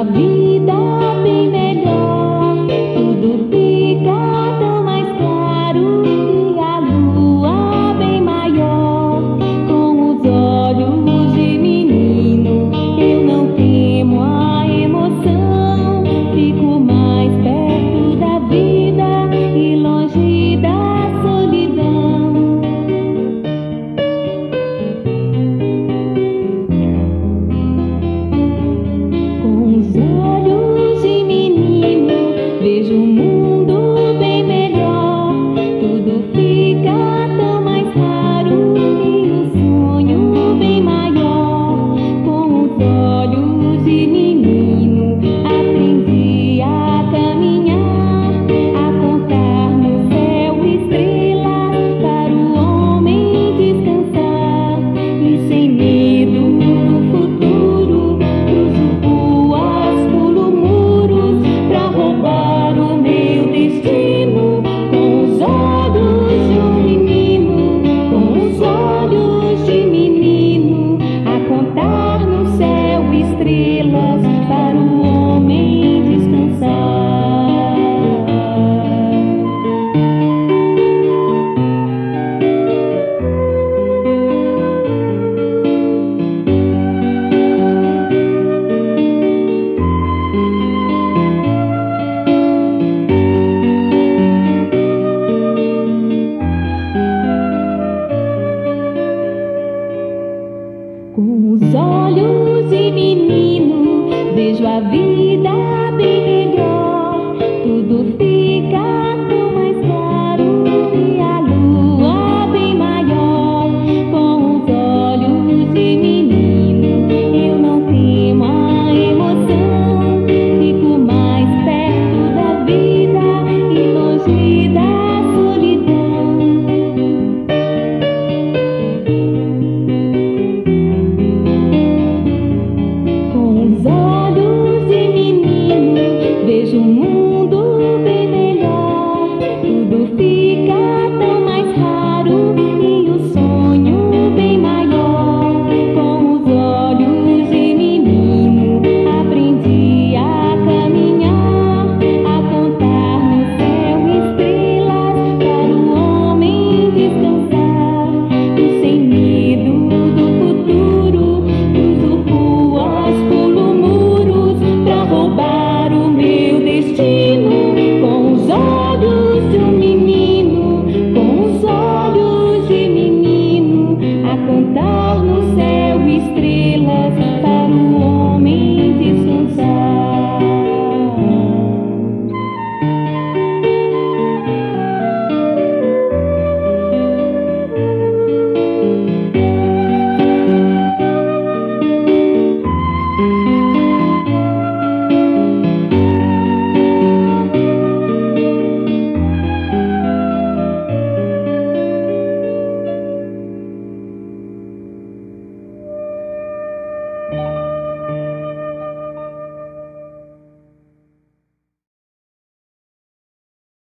a vida bem melhor. Tudo fica tão mais claro e a lua bem maior. Com os olhos de menino eu não temo a emoção. Fico mais perto da vida e longe da solidão. Com os olhos de menino vejo o mundo bem melhor. Tudo fica tão mais raro e o sonho bem maior. Com os olhos de menino aprendi a caminhar, a contar no céu estrelas para o homem descansar. E sem medo no futuro cruzo ruas, pulo muros pra roubar o meu destino. Com os olhos de um menino, com os olhos de menino, a contar no céu estrelas para o homem descansar. Com os olhos de menino vejo a vida bem melhor. Tudo fica